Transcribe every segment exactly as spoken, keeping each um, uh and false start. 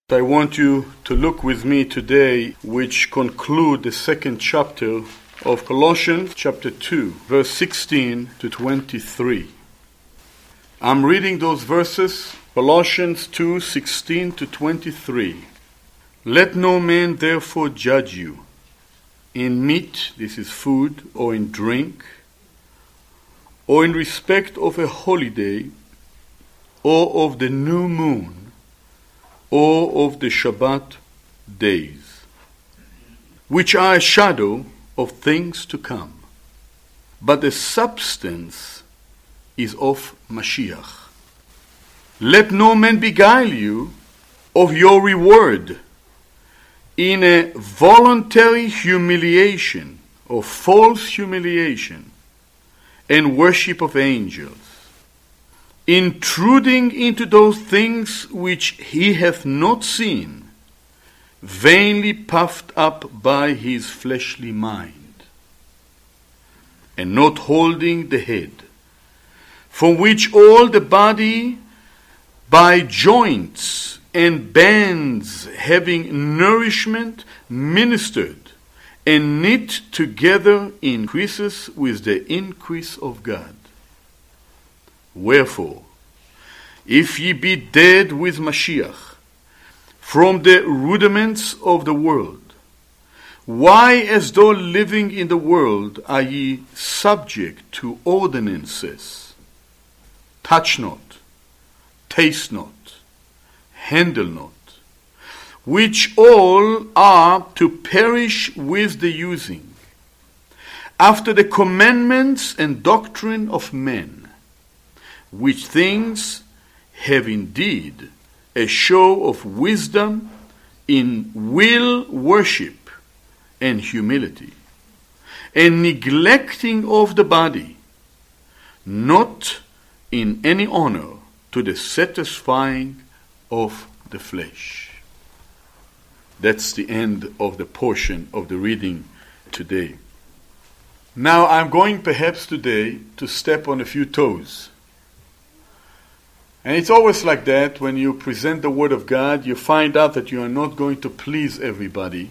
I want you to look with me today, which conclude the second chapter of Colossians, chapter two, verse sixteen to twenty-three. I'm reading those verses, Colossians two, sixteen to twenty-three. Let no man therefore judge you in meat, this is food, or in drink, or in respect of a holiday, or of the new moon, or of the Shabbat days, which are a shadow of things to come. But the substance is of Mashiach. Let no man beguile you of your reward in a voluntary humiliation or false humiliation and worship of angels, intruding into those things which he hath not seen, vainly puffed up by his fleshly mind, and not holding the head, from which all the body by joints and bands having nourishment ministered and knit together increases with the increase of God. Wherefore, if ye be dead with Mashiach from the rudiments of the world, why, as though living in the world, are ye subject to ordinances? Touch not, taste not, handle not, which all are to perish with the using, after the commandments and doctrine of men, which things have indeed a show of wisdom in will worship and humility, and neglecting of the body, not in any honor to the satisfying of the flesh. That's the end of the portion of the reading today. Now I'm going perhaps today to step on a few toes. And it's always like that when you present the Word of God, you find out that you are not going to please everybody.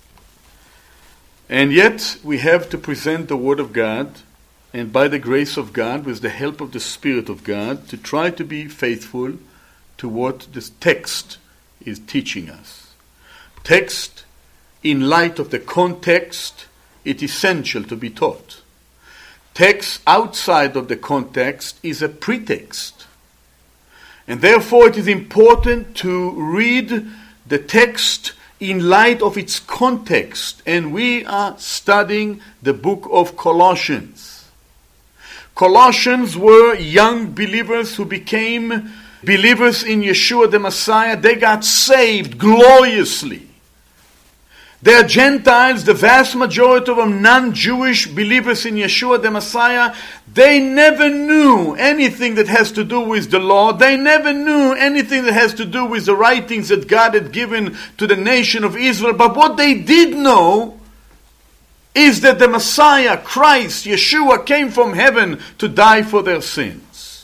And yet we have to present the Word of God, and by the grace of God, with the help of the Spirit of God, to try to be faithful to what this text is teaching us. Text, in light of the context, it is essential to be taught. Text outside of the context is a pretext. And therefore it is important to read the text in light of its context. And we are studying the book of Colossians. Colossians were young believers who became believers in Yeshua the Messiah. They got saved gloriously. They are Gentiles, the vast majority of them non-Jewish believers in Yeshua the Messiah. They never knew anything that has to do with the law. They never knew anything that has to do with the writings that God had given to the nation of Israel. But what they did know is that the Messiah, Christ, Yeshua, came from heaven to die for their sins.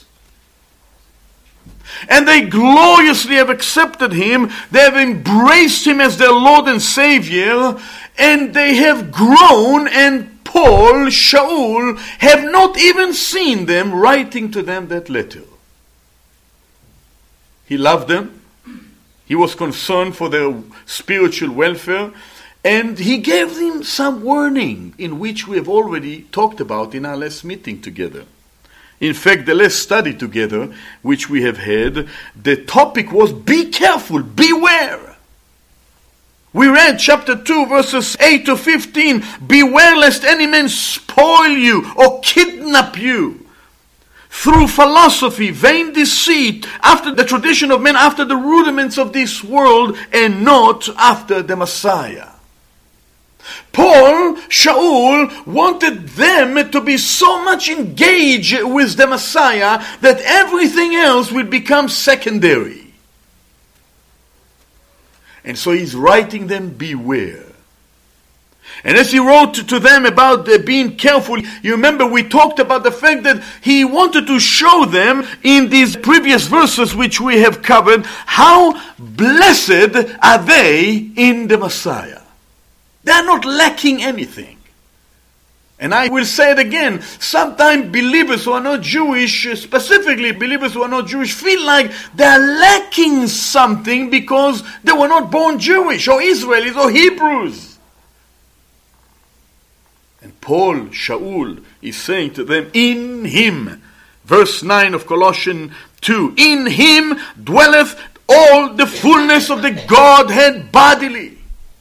And they gloriously have accepted Him. They have embraced Him as their Lord and Savior. And they have grown, and Paul, Shaul, have not even seen them writing to them that letter. He loved them. He was concerned for their spiritual welfare. And he gave them some warning, in which we have already talked about in our last meeting together. In fact, the last study together, which we have had, the topic was, be careful, beware. We read chapter two, verses eight to fifteen. Beware lest any man spoil you or kidnap you through philosophy, vain deceit, after the tradition of men, after the rudiments of this world, and not after the Messiah. Paul, Shaul, wanted them to be so much engaged with the Messiah that everything else would become secondary. And so he's writing them, beware. And as he wrote to them about uh, being careful, you remember we talked about the fact that he wanted to show them in these previous verses which we have covered how blessed are they in the Messiah. They are not lacking anything. And I will say it again, sometimes believers who are not Jewish, specifically believers who are not Jewish, feel like they are lacking something because they were not born Jewish or Israelis or Hebrews. And Paul, Shaul, is saying to them, in him, verse nine of Colossians two, in him dwelleth all the fullness of the Godhead bodily.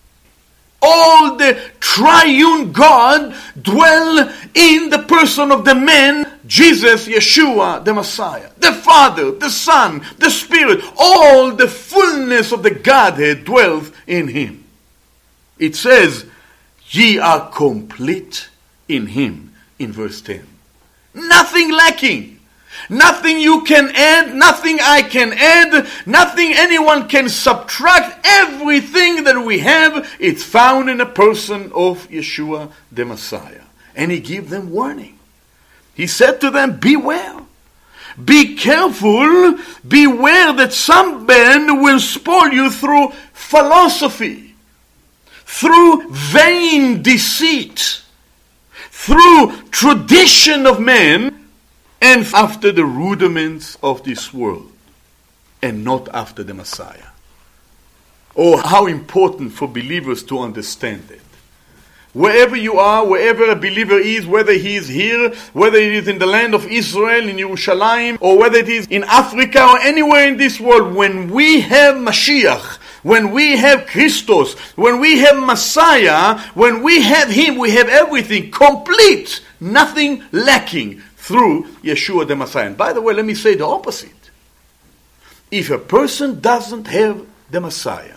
All the triune God dwell in the person of the man, Jesus, Yeshua, the Messiah. The Father, the Son, the Spirit, all the fullness of the Godhead dwells in him. It says, ye are complete in him, in verse ten. Nothing lacking. Nothing you can add, nothing I can add, nothing anyone can subtract. Everything that we have, it's found in the person of Yeshua the Messiah. And he gave them warning. He said to them, beware. Be careful. Beware that some man will spoil you through philosophy, through vain deceit, through tradition of men, and after the rudiments of this world, and not after the Messiah. Oh, how important for believers to understand it. Wherever you are, wherever a believer is, whether he is here, whether it is in the land of Israel, in Jerusalem, or whether it is in Africa or anywhere in this world, when we have Mashiach, when we have Christos, when we have Messiah, when we have him, we have everything complete, nothing lacking, through Yeshua the Messiah. And by the way, let me say the opposite. If a person doesn't have the Messiah,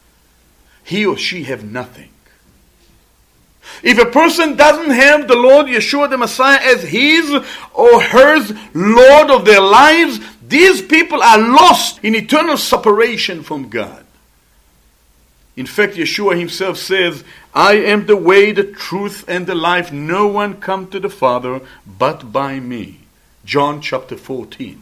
he or she have nothing. If a person doesn't have the Lord Yeshua the Messiah as his or hers Lord of their lives, these people are lost in eternal separation from God. In fact, Yeshua himself says, I am the way, the truth, and the life. No one comes to the Father but by me. John chapter fourteen.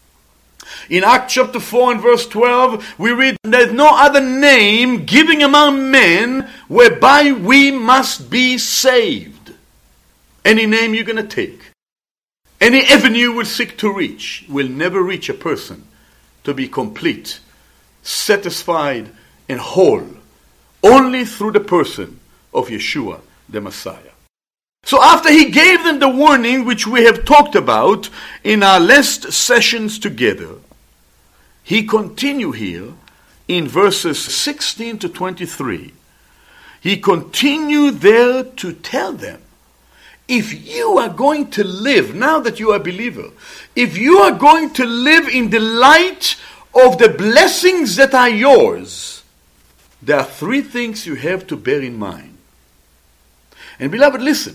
In Acts chapter four and verse twelve, we read, there is no other name given among men whereby we must be saved. Any name you're going to take, any avenue you will seek to reach, will never reach a person to be complete, satisfied, and whole, only through the person of Yeshua the Messiah. So after he gave them the warning which we have talked about in our last sessions together, he continued here in verses sixteen to twenty-three. He continued there to tell them, if you are going to live, now that you are a believer, if you are going to live in the light of the blessings that are yours, there are three things you have to bear in mind. And beloved, listen.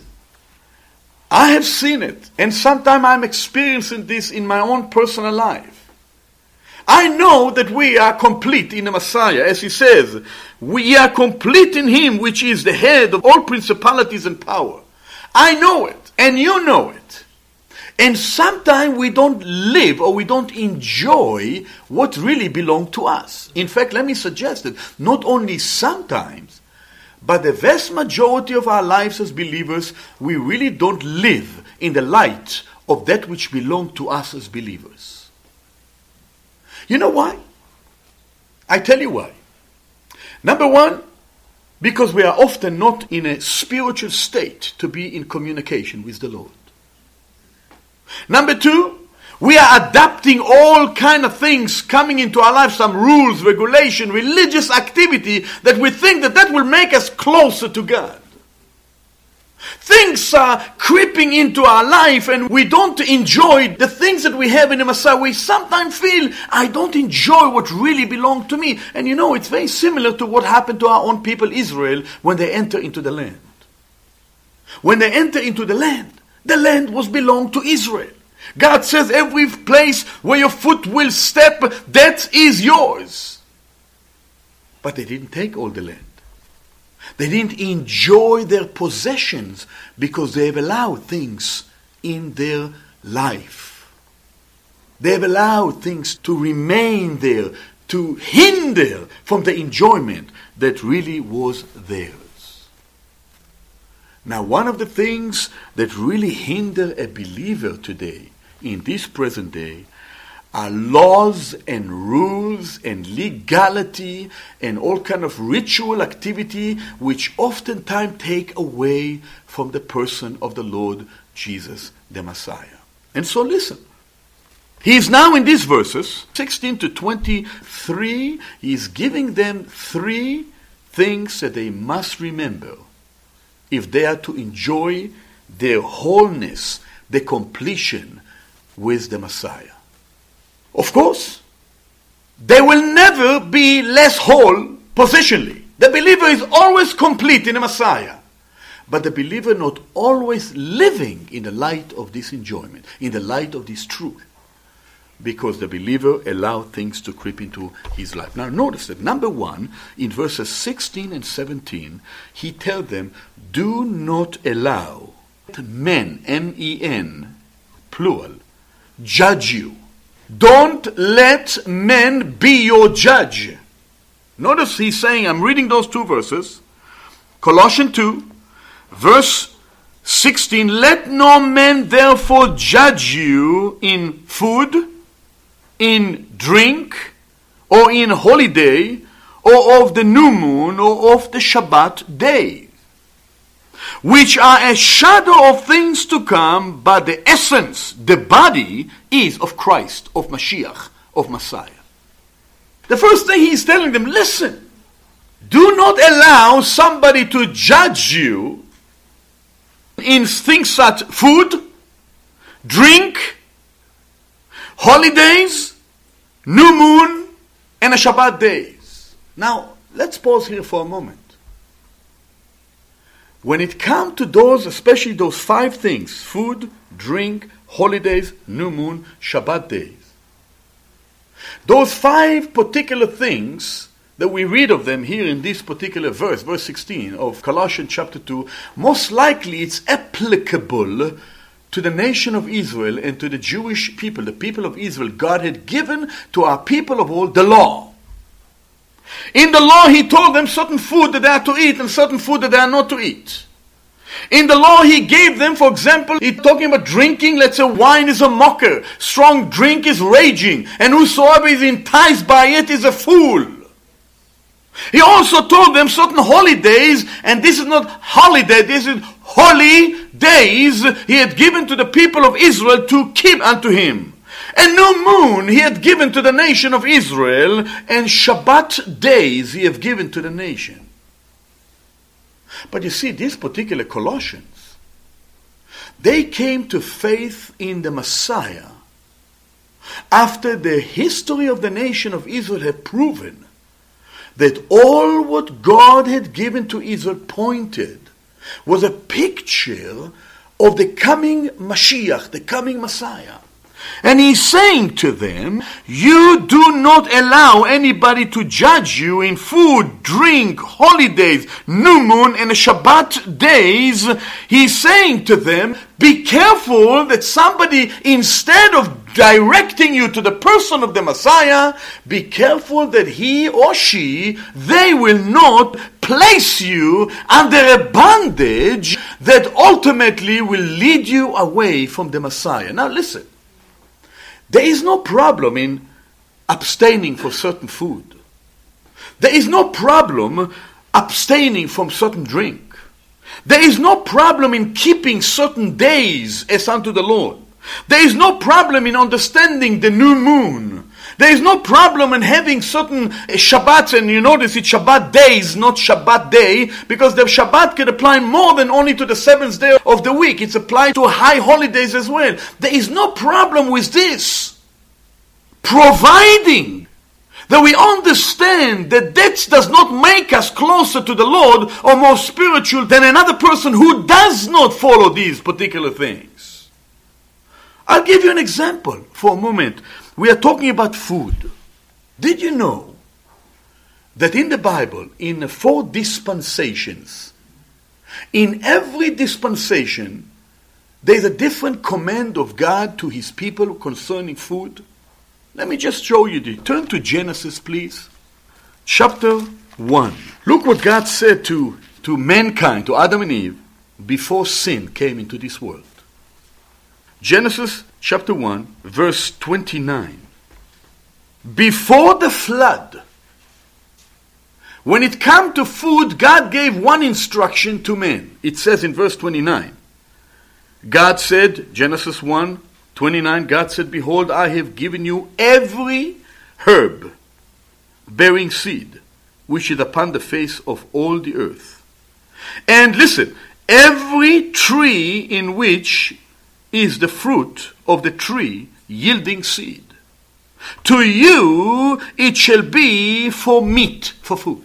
I have seen it, and sometimes I'm experiencing this in my own personal life. I know that we are complete in the Messiah, as he says, we are complete in him, which is the head of all principalities and power. I know it, and you know it. And sometimes we don't live or we don't enjoy what really belongs to us. In fact, let me suggest that not only sometimes, but the vast majority of our lives as believers, we really don't live in the light of that which belongs to us as believers. You know why? I tell you why. Number one, because we are often not in a spiritual state to be in communication with the Lord. Number two, we are adapting all kind of things coming into our lives, some rules, regulation, religious activity that we think that that will make us closer to God. Things are creeping into our life and we don't enjoy the things that we have in the Messiah. We sometimes feel, I don't enjoy what really belongs to me. And you know, it's very similar to what happened to our own people Israel when they enter into the land. When they enter into the land, the land was belonged to Israel. God says every place where your foot will step, that is yours. But they didn't take all the land. They didn't enjoy their possessions because they have allowed things in their life. They have allowed things to remain there, to hinder from the enjoyment that really was theirs. Now, one of the things that really hinder a believer today, in this present day, are laws and rules and legality and all kind of ritual activity which oftentimes take away from the person of the Lord Jesus the Messiah. And so listen. He is now in these verses, sixteen to twenty-three, he is giving them three things that they must remember if they are to enjoy their wholeness, the completion with the Messiah. Of course, they will never be less whole positionally. The believer is always complete in the Messiah. But the believer not always living in the light of this enjoyment, in the light of this truth. Because the believer allowed things to creep into his life. Now notice that number one, in verses sixteen and seventeen, he tells them, do not allow men, M E N, plural, judge you. Don't let men be your judge. Notice he's saying, I'm reading those two verses. Colossians two, verse sixteen, let no man therefore judge you in food, in drink, or in holiday, or of the new moon, or of the Shabbat day, which are a shadow of things to come, but the essence, the body, is of Christ, of Mashiach, of Messiah. The first thing he's telling them, listen, do not allow somebody to judge you in things such food, drink, holidays, new moon, and a Shabbat days. Now, let's pause here for a moment. When it comes to those, especially those five things, food, drink, holidays, new moon, Shabbat days, those five particular things that we read of them here in this particular verse, verse sixteen of Colossians chapter two, most likely it's applicable to the nation of Israel and to the Jewish people, the people of Israel. God had given to our people of old the law. In the law, he told them certain food that they are to eat and certain food that they are not to eat. In the law, he gave them, for example, he's talking about drinking. Let's say wine is a mocker, strong drink is raging, and whosoever is enticed by it is a fool. He also told them certain holidays, and this is not holiday, this is holy days he had given to the people of Israel to keep unto him. A new moon he had given to the nation of Israel, and Shabbat days he had given to the nation. But you see, these particular Colossians, they came to faith in the Messiah after the history of the nation of Israel had proven that all what God had given to Israel pointed was a picture of the coming Mashiach, the coming Messiah. And he's saying to them, you do not allow anybody to judge you in food, drink, holidays, new moon, and Shabbat days. He's saying to them, be careful that somebody, instead of directing you to the person of the Messiah, be careful that he or she, they will not place you under a bondage that ultimately will lead you away from the Messiah. Now listen. There is no problem in abstaining from certain food. There is no problem abstaining from certain drink. There is no problem in keeping certain days as unto the Lord. There is no problem in understanding the new moon. There is no problem in having certain Shabbats, and you notice it's Shabbat days, not Shabbat day, because the Shabbat can apply more than only to the seventh day of the week. It's applied to high holidays as well. There is no problem with this, providing that we understand that that does not make us closer to the Lord or more spiritual than another person who does not follow these particular things. I'll give you an example for a moment. We are talking about food. Did you know that in the Bible, in the four dispensations, in every dispensation, there's a different command of God to his people concerning food. Let me just show you this. Turn to Genesis, please. Chapter one. Look what God said to, to mankind, to Adam and Eve, before sin came into this world. Genesis chapter one, verse twenty-nine. Before the flood, when it came to food, God gave one instruction to men. It says in verse twenty-nine, God said, Genesis one, twenty-nine, God said, behold, I have given you every herb bearing seed, which is upon the face of all the earth. And listen, every tree in which is the fruit of the tree yielding seed. To you it shall be for meat, for food.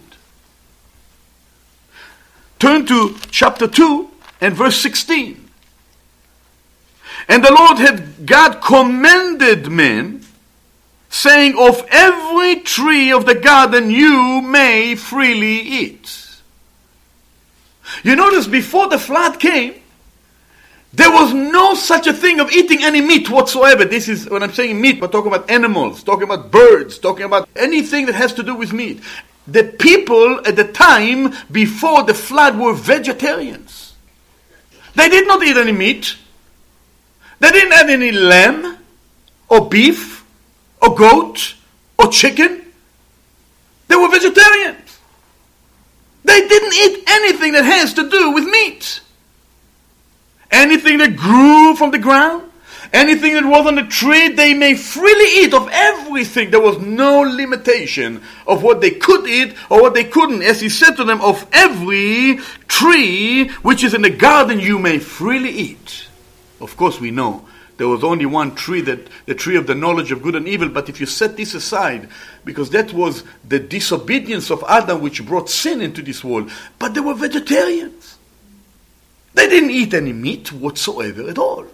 Turn to chapter two and verse sixteen. And the Lord had, God commanded men, saying, of every tree of the garden you may freely eat. You notice before the flood came, there was no such a thing of eating any meat whatsoever. This is, when I'm saying meat, we're talking about animals, talking about birds, talking about anything that has to do with meat. The people at the time before the flood were vegetarians. They did not eat any meat. They didn't have any lamb, or beef, or goat, or chicken. They were vegetarians. They didn't eat anything that has to do with meat. Anything that grew from the ground, anything that was on the tree, they may freely eat of everything. There was no limitation of what they could eat or what they couldn't. As he said to them, of every tree which is in the garden you may freely eat. Of course we know there was only one tree, that the tree of the knowledge of good and evil. But if you set this aside, because that was the disobedience of Adam which brought sin into this world. But they were vegetarians. They didn't eat any meat whatsoever at all.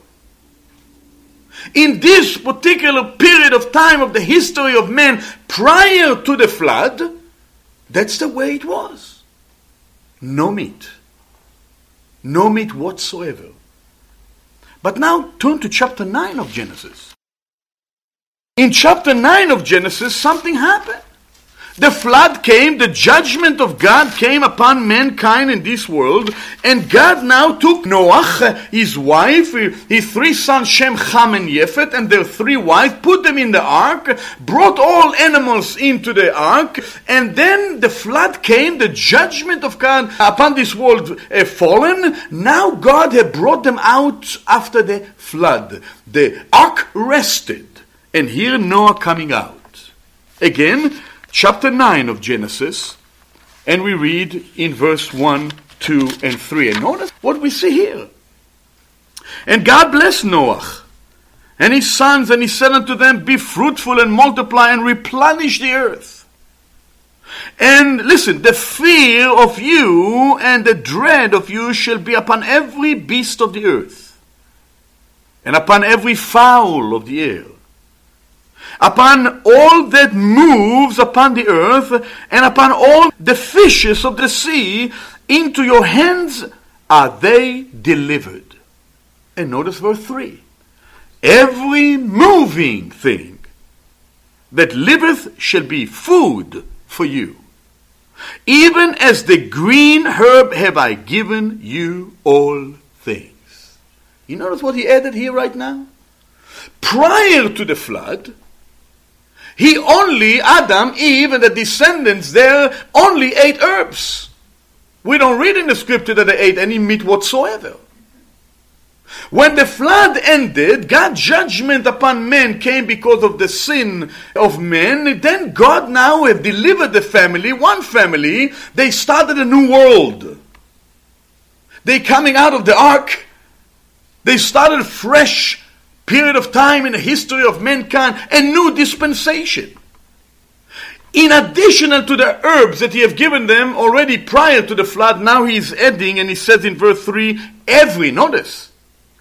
In this particular period of time of the history of man prior to the flood, that's the way it was. No meat. No meat whatsoever. But now turn to chapter nine of Genesis. In chapter nine of Genesis, something happened. The flood came, the judgment of God came upon mankind in this world, and God now took Noach, his wife, his three sons Shem, Ham, and Yefet, and their three wives, put them in the ark, brought all animals into the ark, and then the flood came, the judgment of God upon this world uh, fallen. Now God had brought them out after the flood. The ark rested, and here Noah coming out. Again, chapter nine of Genesis, and we read in verse one, two, and three. And notice what we see here. And God blessed Noach and his sons, and he said unto them, be fruitful and multiply and replenish the earth. And listen, the fear of you and the dread of you shall be upon every beast of the earth, and upon every fowl of the air, upon all that moves upon the earth, and upon all the fishes of the sea. Into your hands are they delivered. And notice verse three. Every moving thing that liveth shall be food for you. Even as the green herb have I given you all things. You notice what he added here right now? Prior to the flood, he only, Adam, Eve, and the descendants there, only ate herbs. We don't read in the scripture that they ate any meat whatsoever. When the flood ended, God's judgment upon men came because of the sin of men. Then God now have delivered the family, one family. They started a new world. They coming out of the ark. They started fresh period of time in the history of mankind, a new dispensation. In addition to the herbs that he have given them already prior to the flood, now he is adding, and he says in verse three, every, notice,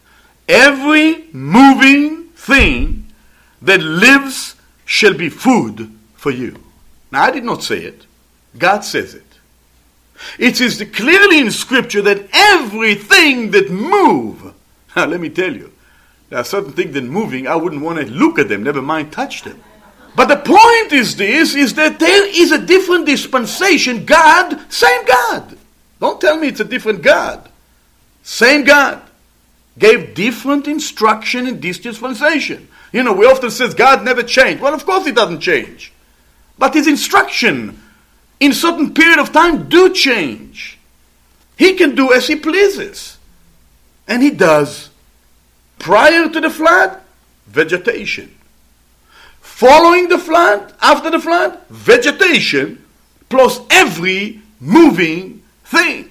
every moving thing that lives shall be food for you. Now I did not say it. God says it. It is clearly in Scripture that everything that move, now let me tell you, there are certain things that moving, I wouldn't want to look at them, never mind touch them. But the point is this, is that there is a different dispensation. God, same God. Don't tell me it's a different God. Same God. Gave different instruction in this dispensation. You know, we often say God never changed. Well, of course He doesn't change. But His instruction in certain period of time do change. He can do as He pleases. And He does. Prior to the flood, vegetation. Following the flood, after the flood, vegetation, plus every moving thing.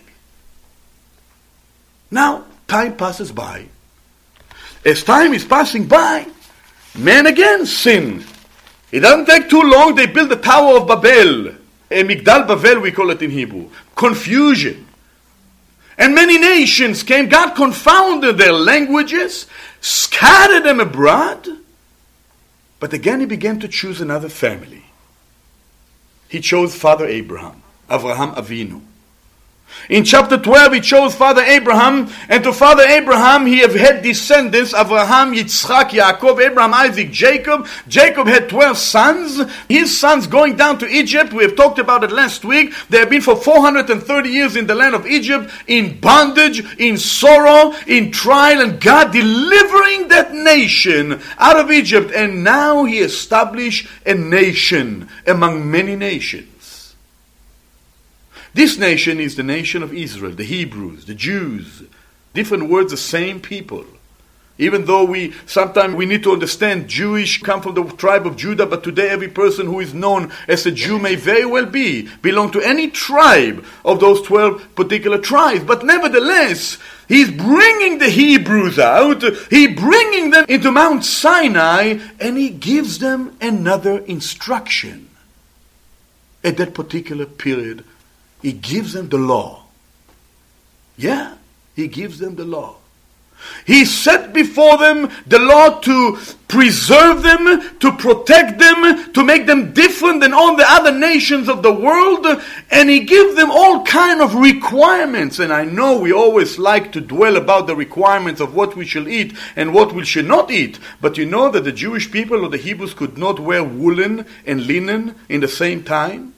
Now, time passes by. As time is passing by, man again sin. It doesn't take too long, they build the Tower of Babel. A Migdal Babel, we call it in Hebrew. Confusion. And many nations came. God confounded their languages, scattered them abroad. But again he began to choose another family. He chose Father Abraham, Avraham Avinu. In chapter twelve he chose Father Abraham, and to Father Abraham he have had descendants, Avraham, Yitzchak, Yaakov, Abraham, Isaac, Jacob. Jacob had twelve sons. His sons going down to Egypt, we have talked about it last week. They have been for four hundred thirty years in the land of Egypt, in bondage, in sorrow, in trial, and God delivering that nation out of Egypt. And now he established a nation among many nations. This nation is the nation of Israel, the Hebrews, the Jews. Different words, the same people. Even though we sometimes we need to understand Jewish come from the tribe of Judah, but today every person who is known as a Jew may very well be, belong to any tribe of those twelve particular tribes. But nevertheless, he's bringing the Hebrews out, he bringing them into Mount Sinai, and he gives them another instruction. At that particular period, he gives them the law. Yeah, he gives them the law. He set before them the law to preserve them, to protect them, to make them different than all the other nations of the world. And he gives them all kind of requirements. And I know we always like to dwell about the requirements of what we shall eat and what we shall not eat. But you know that the Jewish people or the Hebrews could not wear woolen and linen in the same time?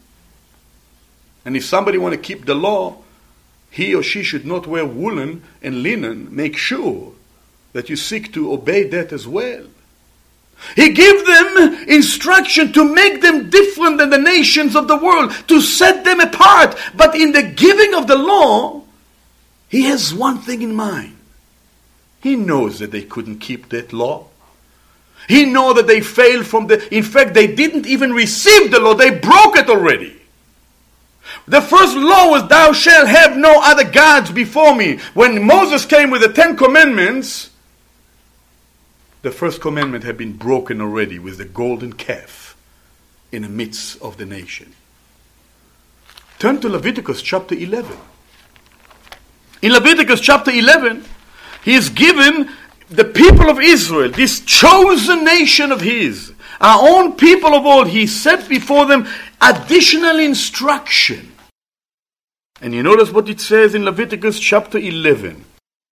And if somebody want to keep the law, he or she should not wear woolen and linen. Make sure that you seek to obey that as well. He gave them instruction to make them different than the nations of the world, to set them apart. But in the giving of the law, he has one thing in mind. He knows that they couldn't keep that law. He knows that they failed from the... In fact, they didn't even receive the law. They broke it already. The first law was, thou shalt have no other gods before me. When Moses came with the Ten Commandments, the first commandment had been broken already with the golden calf in the midst of the nation. Turn to Leviticus chapter eleven. In Leviticus chapter eleven, he is given the people of Israel, this chosen nation of his, our own people of old, he set before them additional instruction. And you notice what it says in Leviticus chapter eleven.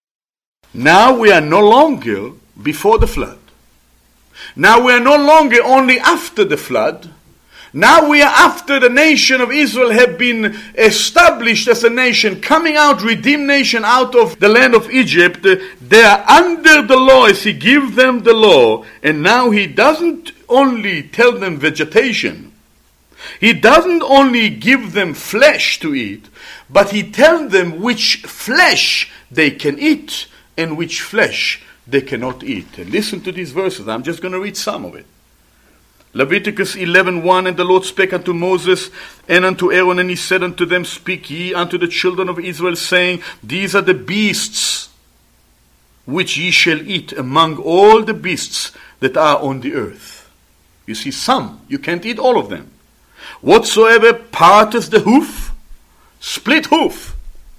Now we are no longer before the flood. Now we are no longer only after the flood. Now we are after the nation of Israel have been established as a nation, coming out, redeemed nation out of the land of Egypt. They are under the law as he gives them the law. And now he doesn't only tell them vegetation. He doesn't only give them flesh to eat, but he tells them which flesh they can eat and which flesh they cannot eat. And listen to these verses. I'm just going to read some of it. Leviticus eleven one, and the Lord spake unto Moses and unto Aaron, and he said unto them, speak ye unto the children of Israel, saying, these are the beasts which ye shall eat among all the beasts that are on the earth. You see, some, you can't eat all of them. Whatsoever parteth the hoof, split hoof,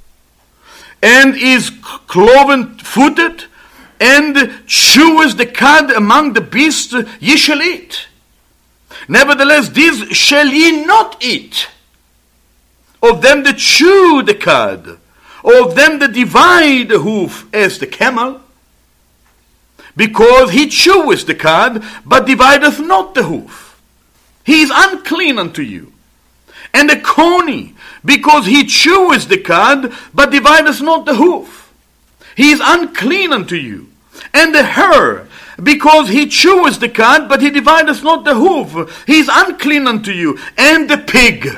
and is cloven footed, and cheweth the cud among the beasts, ye shall eat. Nevertheless, these shall ye not eat. of them that chew the cud, or of them that divide the hoof as the camel, because he cheweth the cud, but divideth not the hoof. He is unclean unto you. And the coney, because he cheweth the cud, but divideth not the hoof. He is unclean unto you. And the hare, because he cheweth the cud, but he divideth not the hoof. He is unclean unto you. And the pig,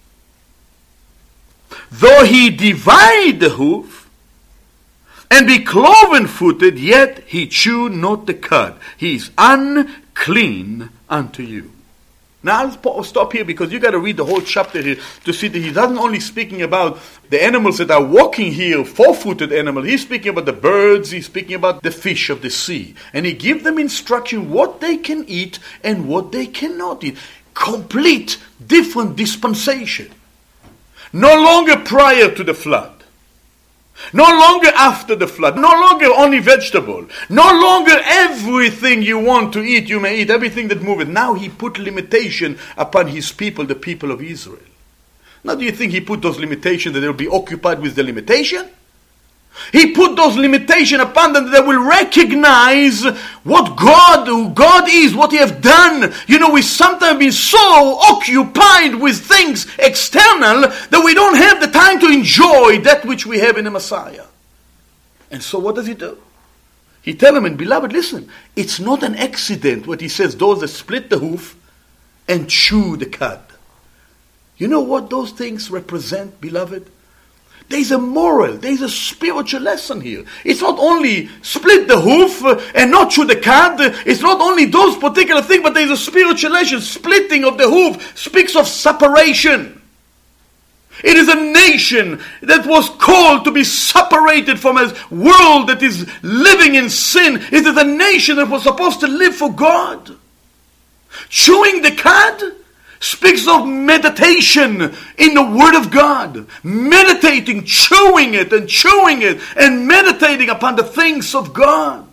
though he divide the hoof, and be cloven-footed, yet he chew not the cud. He is unclean unto you. Now I'll stop here because you got to read the whole chapter here to see that he doesn't only speaking about the animals that are walking here, four-footed animals. He's speaking about the birds. He's speaking about the fish of the sea. And he gives them instruction what they can eat and what they cannot eat. Complete different dispensation. No longer prior to the flood. No longer after the flood. No longer only vegetable. No longer everything you want to eat, you may eat. Everything that moveth. Now he put limitation upon his people, the people of Israel. Now do you think he put those limitations that they'll be occupied with the limitation? He put those limitations upon them that they will recognize what God, who God is, what He have done. You know, we sometimes been so occupied with things external that we don't have the time to enjoy that which we have in the Messiah. And so what does He do? He tell them, and beloved, listen, it's not an accident what He says, those that split the hoof and chew the cud. You know what those things represent, beloved? There's a moral, there's a spiritual lesson here. It's not only split the hoof and not chew the cud. It's not only those particular things, but there's a spiritual lesson. Splitting of the hoof speaks of separation. It is a nation that was called to be separated from a world that is living in sin. It is a nation that was supposed to live for God. Chewing the cud speaks of meditation in the Word of God. Meditating, chewing it and chewing it and meditating upon the things of God.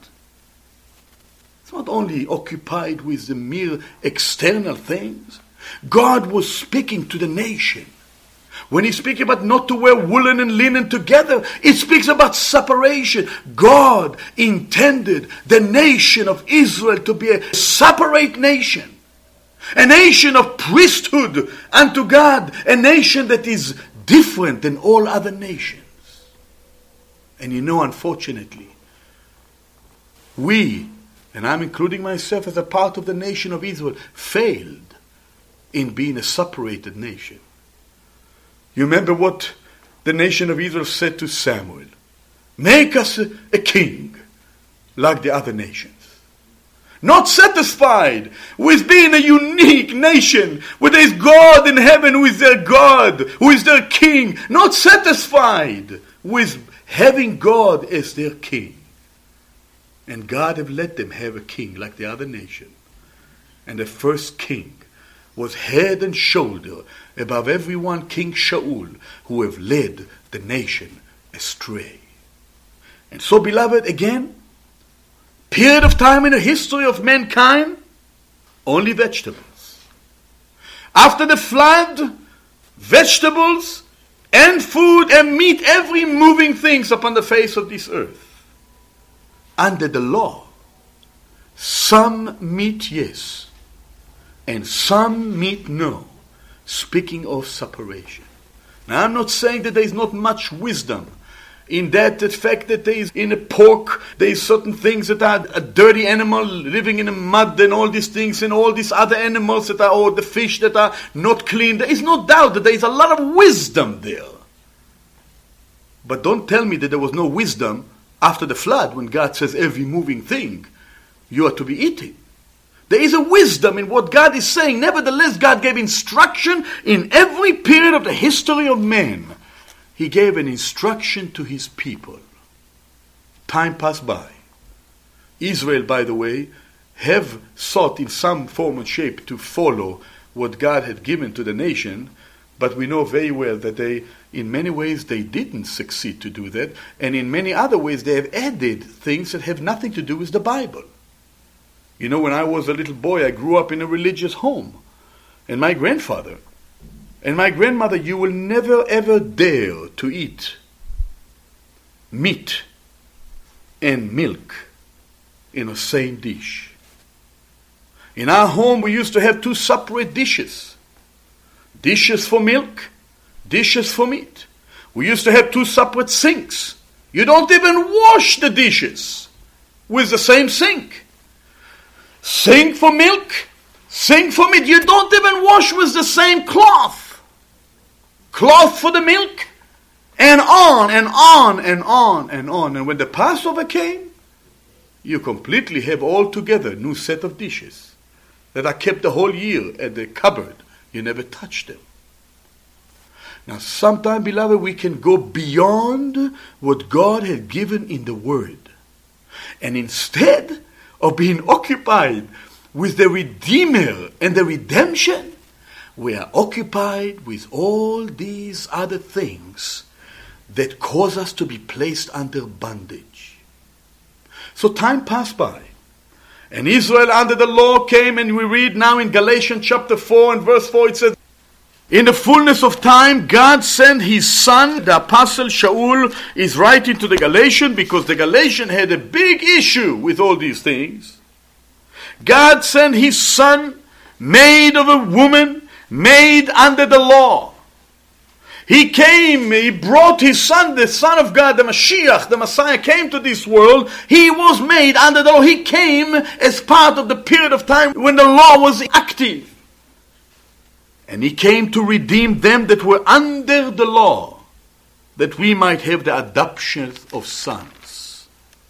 It's not only occupied with the mere external things. God was speaking to the nation. When He speaks about not to wear woolen and linen together, it speaks about separation. God intended the nation of Israel to be a separate nation. A nation of priesthood unto God. A nation that is different than all other nations. And you know, unfortunately, we, and I'm including myself as a part of the nation of Israel, failed in being a separated nation. You remember what the nation of Israel said to Samuel? Make us a, a king like the other nations. Not satisfied with being a unique nation where there is God in heaven who is their God, who is their king. Not satisfied with having God as their king. And God have let them have a king like the other nation. And the first king was head and shoulder above everyone, King Shaul, who have led the nation astray. And so, beloved, again, period of time in the history of mankind, only vegetables. After the flood, vegetables and food and meat, every moving things upon the face of this earth. Under the law, some meat yes, and some meat no, speaking of separation. Now I'm not saying that there is not much wisdom in that the fact that there is in a pork, there is certain things that are a dirty animal living in the mud and all these things and all these other animals that are, or the fish that are not clean. There is no doubt that there is a lot of wisdom there. But don't tell me that there was no wisdom after the flood when God says every moving thing you are to be eating. There is a wisdom in what God is saying. Nevertheless, God gave instruction in every period of the history of man. He gave an instruction to His people. Time passed by. Israel, by the way, have sought in some form and shape to follow what God had given to the nation, but we know very well that they, in many ways, they didn't succeed to do that, and in many other ways they have added things that have nothing to do with the Bible. You know, when I was a little boy, I grew up in a religious home, and my grandfather, And my grandmother, you will never ever dare to eat meat and milk in the same dish. In our home, we used to have two separate dishes. Dishes for milk, dishes for meat. We used to have two separate sinks. You don't even wash the dishes with the same sink. Sink for milk, sink for meat. You don't even wash with the same cloth. Cloth for the milk, and on and on and on and on. And when the Passover came, you completely have altogether new set of dishes that are kept the whole year at the cupboard. You never touch them. Now, sometimes, beloved, we can go beyond what God has given in the Word. And instead of being occupied with the Redeemer and the redemption, we are occupied with all these other things that cause us to be placed under bondage. So time passed by. And Israel under the law came, and we read now in Galatians chapter four and verse four, it says, in the fullness of time, God sent His Son. The Apostle Shaul is writing to the Galatians because the Galatians had a big issue with all these things. God sent His Son, made of a woman, made under the law. He came, He brought His Son, the Son of God, the Mashiach, the Messiah, came to this world. He was made under the law. He came as part of the period of time when the law was active. And He came to redeem them that were under the law, that we might have the adoption of sons.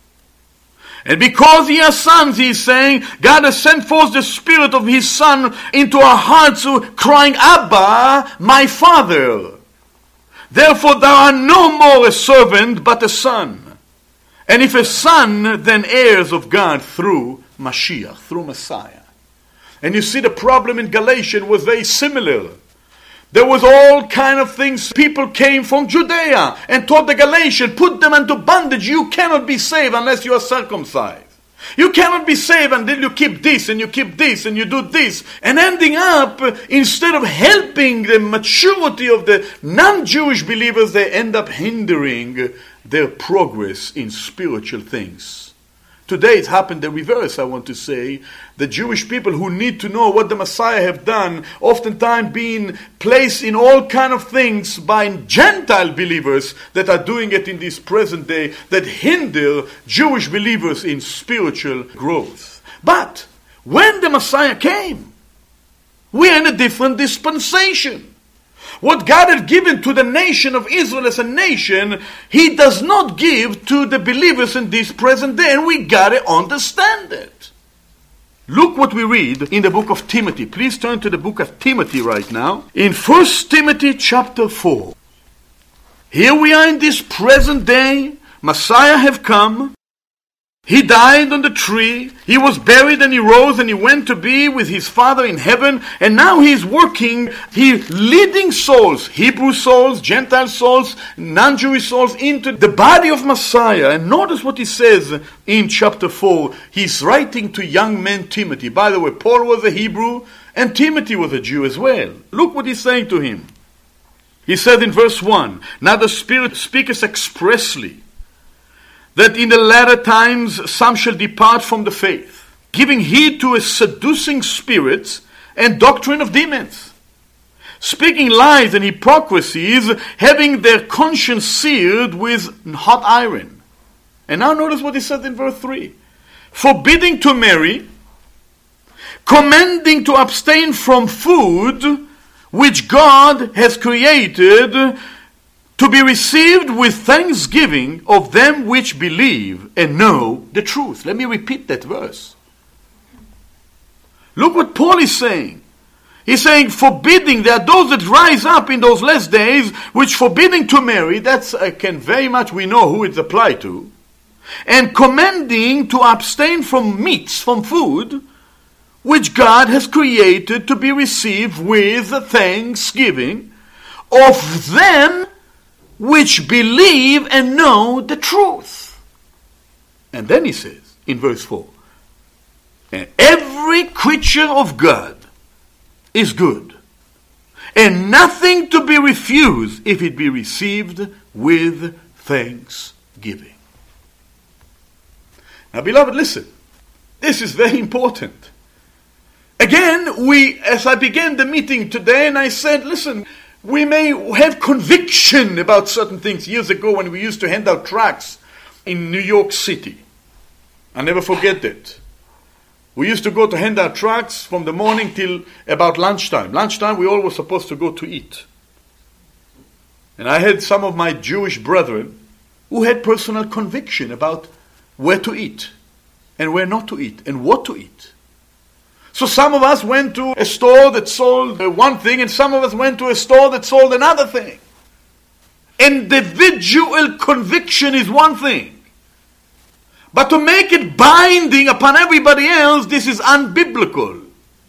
And because ye are sons, He is saying, God has sent forth the Spirit of His Son into our hearts, crying, Abba, my Father. Therefore thou art no more a servant, but a son. And if a son, then heirs of God through Mashiach, through Messiah. And you see, the problem in Galatians was very similar. There was all kind of things. People came from Judea and taught the Galatians, put them into bondage. You cannot be saved unless you are circumcised. You cannot be saved until you keep this and you keep this and you do this. And ending up, instead of helping the maturity of the non-Jewish believers, they end up hindering their progress in spiritual things. Today it's happened the reverse, I want to say. The Jewish people who need to know what the Messiah have done, oftentimes being placed in all kind of things by Gentile believers that are doing it in this present day, that hinder Jewish believers in spiritual growth. But when the Messiah came, we are in a different dispensation. What God had given to the nation of Israel as a nation, He does not give to the believers in this present day. And we got to understand it. Look what we read in the book of Timothy. Please turn to the book of Timothy right now. In First Timothy chapter four. Here we are in this present day. Messiah have come. He died on the tree, He was buried, and He rose, and He went to be with His Father in heaven, and now He's working, He's leading souls, Hebrew souls, Gentile souls, non-Jewish souls, into the body of Messiah. And notice what He says in chapter four. He's writing to young man Timothy. By the way, Paul was a Hebrew, and Timothy was a Jew as well. Look what he's saying to him. He said in verse one, now the Spirit speaketh expressly, that in the latter times some shall depart from the faith, giving heed to a seducing spirits and doctrine of demons, speaking lies and hypocrisies, having their conscience seared with hot iron. And now notice what he said in verse three. Forbidding to marry, commanding to abstain from food which God has created to be received with thanksgiving of them which believe and know the truth. Let me repeat that verse. Look what Paul is saying. He's saying forbidding. There are those that rise up in those last days which forbidding to marry. That's uh, can very much, we know who it's applied to. And commanding to abstain from meats, from food, which God has created to be received with thanksgiving of them which believe and know the truth. And then he says in verse four, and every creature of God is good, and nothing to be refused if it be received with thanksgiving. Now, beloved, listen. This is very important. Again, we, as I began the meeting today, and I said, listen, we may have conviction about certain things. Years ago, when we used to hand out tracts in New York City, I never forget that. We used to go to hand out tracts from the morning till about lunchtime. Lunchtime, we all were supposed to go to eat. And I had some of my Jewish brethren who had personal conviction about where to eat and where not to eat and what to eat. So some of us went to a store that sold one thing, and some of us went to a store that sold another thing. Individual conviction is one thing. But to make it binding upon everybody else, this is unbiblical.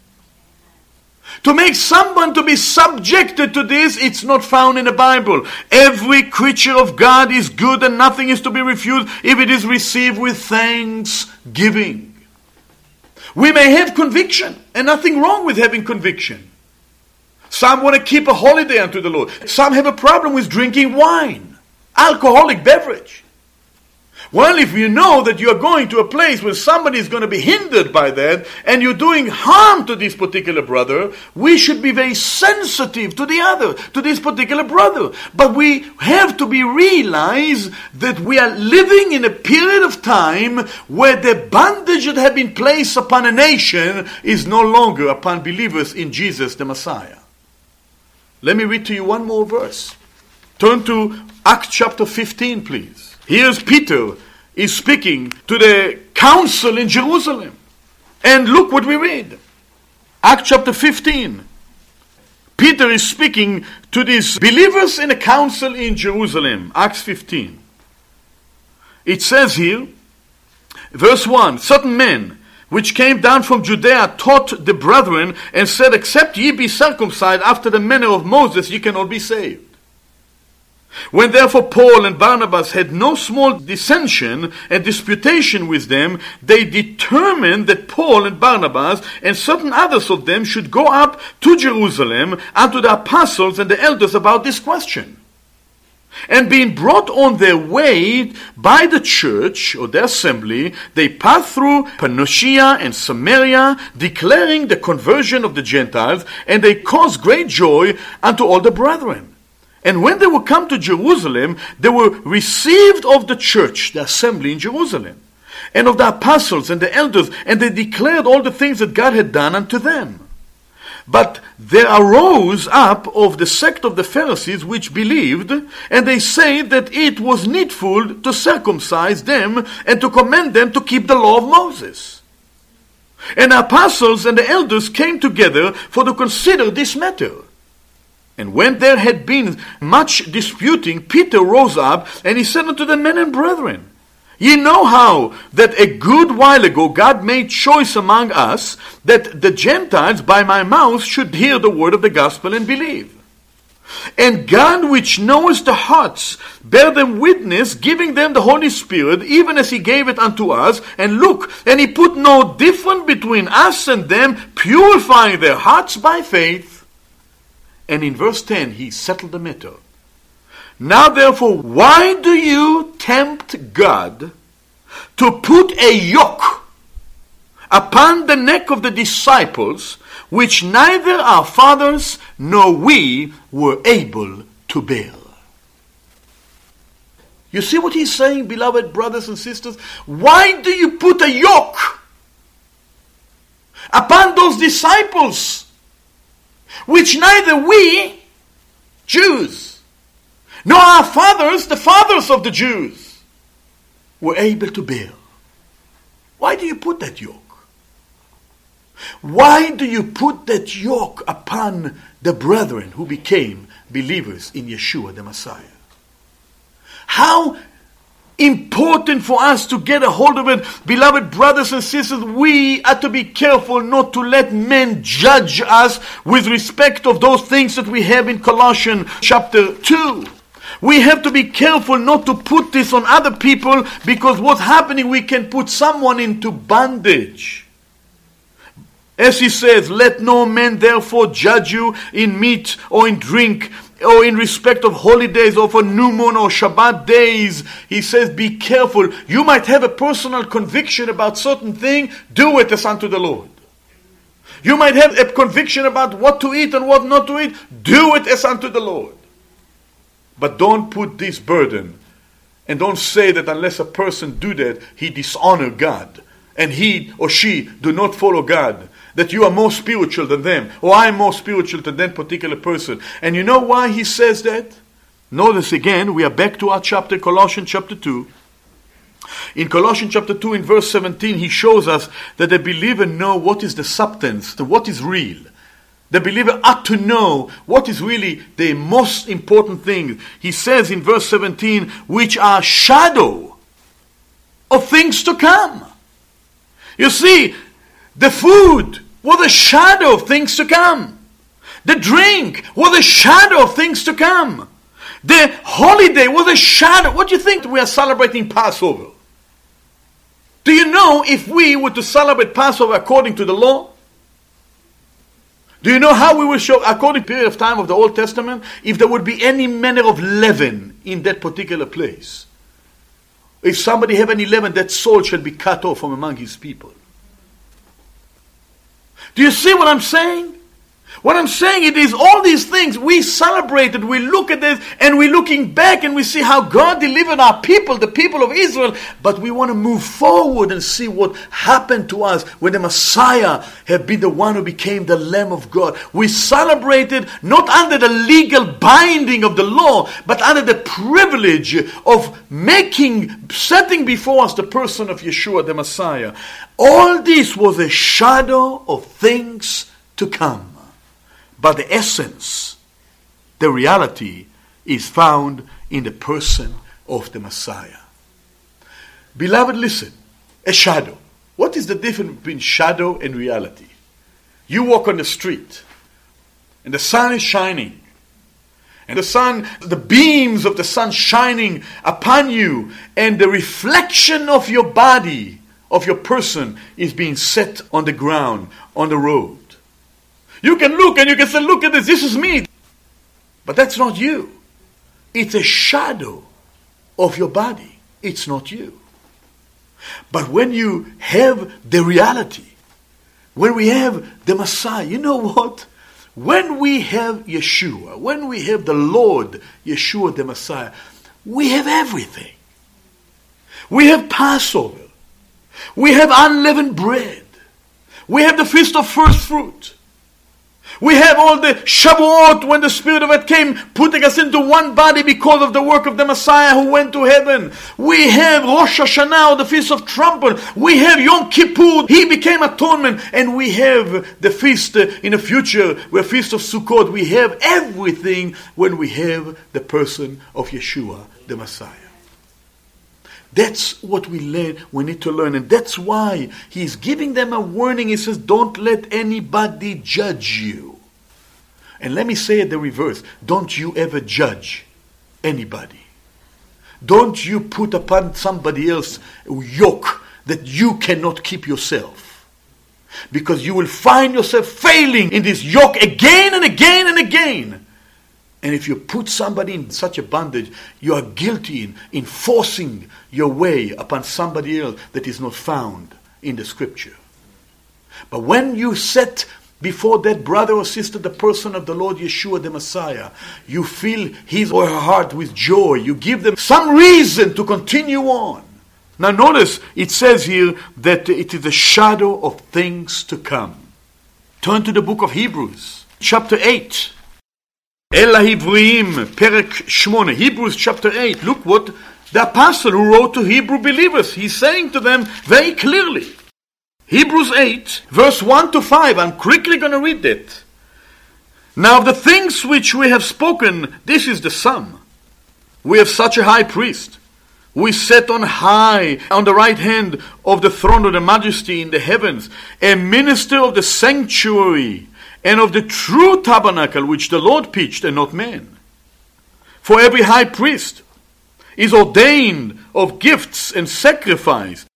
To make someone to be subjected to this, it's not found in the Bible. Every creature of God is good and nothing is to be refused if it is received with thanksgiving. We may have conviction, and nothing wrong with having conviction. Some want to keep a holiday unto the Lord. Some have a problem with drinking wine, alcoholic beverage. Well, if you know that you are going to a place where somebody is going to be hindered by that, and you're doing harm to this particular brother, we should be very sensitive to the other, to this particular brother. But we have to be realized that we are living in a period of time where the bondage that had been placed upon a nation is no longer upon believers in Jesus the Messiah. Let me read to you one more verse. Turn to Acts chapter fifteen, please. Here's Peter is speaking to the council in Jerusalem. And look what we read. Acts chapter fifteen. Peter is speaking to these believers in a council in Jerusalem. Acts fifteen. It says here, verse one, certain men which came down from Judea taught the brethren and said, except ye be circumcised after the manner of Moses, ye cannot be saved. When therefore Paul and Barnabas had no small dissension and disputation with them, they determined that Paul and Barnabas and certain others of them should go up to Jerusalem unto the apostles and the elders about this question. And being brought on their way by the church or the assembly, they passed through Pamphylia and Samaria, declaring the conversion of the Gentiles, and they caused great joy unto all the brethren. And when they were come to Jerusalem, they were received of the church, the assembly in Jerusalem, and of the apostles and the elders, and they declared all the things that God had done unto them. But there arose up of the sect of the Pharisees which believed, and they say that it was needful to circumcise them and to command them to keep the law of Moses. And the apostles and the elders came together for to consider this matter. And when there had been much disputing, Peter rose up, and he said unto the men and brethren, ye know how that a good while ago God made choice among us, that the Gentiles by my mouth should hear the word of the gospel and believe. And God, which knoweth the hearts, bear them witness, giving them the Holy Spirit, even as he gave it unto us. And look, and he put no difference between us and them, purifying their hearts by faith. And in verse ten, he settled the matter. Now therefore, why do you tempt God to put a yoke upon the neck of the disciples, which neither our fathers nor we were able to bear? You see what he's saying, beloved brothers and sisters? Why do you put a yoke upon those disciples, which neither we, Jews, nor our fathers, the fathers of the Jews, were able to bear? Why do you put that yoke? Why do you put that yoke upon the brethren who became believers in Yeshua the Messiah? How important for us to get a hold of it. Beloved brothers and sisters, we are to be careful not to let men judge us with respect of those things that we have in Colossians chapter two. We have to be careful not to put this on other people, because what's happening, we can put someone into bondage. As he says, let no man therefore judge you in meat or in drink or in respect of holidays or for new moon or Shabbat days. He says, be careful. You might have a personal conviction about certain thing. Do it as unto the Lord. You might have a conviction about what to eat and what not to eat. Do it as unto the Lord. But don't put this burden. And don't say that unless a person do that, he dishonor God. And he or she do not follow God. That you are more spiritual than them. Or I am more spiritual than that particular person. And you know why he says that? Notice again, we are back to our chapter, Colossians chapter two. In Colossians chapter two, in verse seventeen, he shows us that the believer know what is the substance, what is real. The believer ought to know what is really the most important thing. He says in verse seventeen, which are shadow of things to come. You see, the food was a shadow of things to come. The drink was a shadow of things to come. The holiday was a shadow. What do you think we are celebrating Passover? Do you know if we were to celebrate Passover according to the law? Do you know how we will show, according to the period of time of the Old Testament, if there would be any manner of leaven in that particular place? If somebody have any leaven, that soul shall be cut off from among his people. Do you see what I'm saying? What I'm saying it is all these things we celebrated, we look at this and we're looking back and we see how God delivered our people, the people of Israel, but we want to move forward and see what happened to us when the Messiah had been the one who became the Lamb of God. We celebrated not under the legal binding of the law, but under the privilege of making, setting before us the person of Yeshua, the Messiah. All this was a shadow of things to come. But the essence, the reality, is found in the person of the Messiah. Beloved, listen. A shadow. What is the difference between shadow and reality? You walk on the street, and the sun is shining. And the sun, the beams of the sun shining upon you, and the reflection of your body, of your person, is being set on the ground, on the road. You can look and you can say, look at this, this is me. But that's not you. It's a shadow of your body. It's not you. But when you have the reality, when we have the Messiah, you know what? When we have Yeshua, when we have the Lord, Yeshua the Messiah, we have everything. We have Passover. We have unleavened bread. We have the feast of first fruit. We have all the Shavuot when the Spirit of it came, putting us into one body because of the work of the Messiah who went to heaven. We have Rosh Hashanah, the Feast of Trumpet. We have Yom Kippur, He became atonement. And we have the feast in the future, the Feast of Sukkot. We have everything when we have the person of Yeshua, the Messiah. That's what we learn. We need to learn. And that's why he's giving them a warning. He says, don't let anybody judge you. And let me say it the reverse. Don't you ever judge anybody. Don't you put upon somebody else a yoke that you cannot keep yourself. Because you will find yourself failing in this yoke again and again and again. And if you put somebody in such a bondage, you are guilty in, in forcing your way upon somebody else that is not found in the scripture. But when you set before that brother or sister the person of the Lord Yeshua the Messiah, you fill his or her heart with joy. You give them some reason to continue on. Now notice, it says here that it is a shadow of things to come. Turn to the book of Hebrews, chapter eight. El HaHivriim, Perek Shmone, Hebrews chapter eight. Look what the apostle who wrote to Hebrew believers, he's saying to them very clearly. Hebrews eight, verse one to five. I'm quickly going to read that. Now of the things which we have spoken, this is the sum. We have such a high priest. We set on high, on the right hand of the throne of the majesty in the heavens, a minister of the sanctuary, and of the true tabernacle which the Lord pitched and not man. For every high priest is ordained of gifts and sacrifice.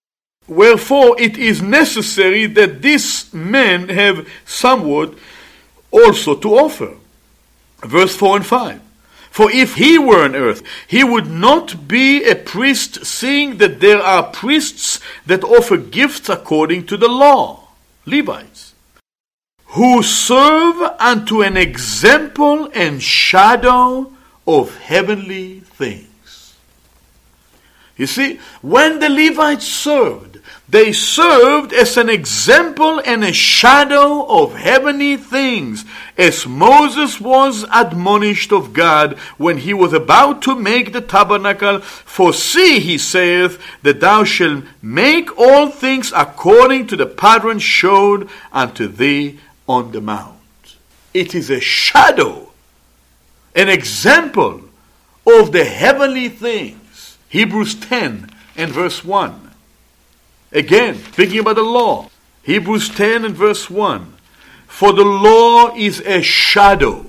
Wherefore it is necessary that this man have somewhat also to offer. Verse four and five. For if he were on earth, he would not be a priest, seeing that there are priests that offer gifts according to the law, Levites, who serve unto an example and shadow of heavenly things. You see, when the Levites served, they served as an example and a shadow of heavenly things, as Moses was admonished of God when he was about to make the tabernacle. For see, he saith, that thou shalt make all things according to the pattern showed unto thee on the mount. It is a shadow, an example of the heavenly things. Hebrews ten and verse one. Again, speaking about the law. Hebrews ten and verse one. For the law is a shadow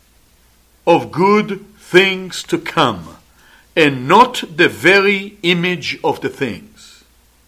of good things to come, and not the very image of the things.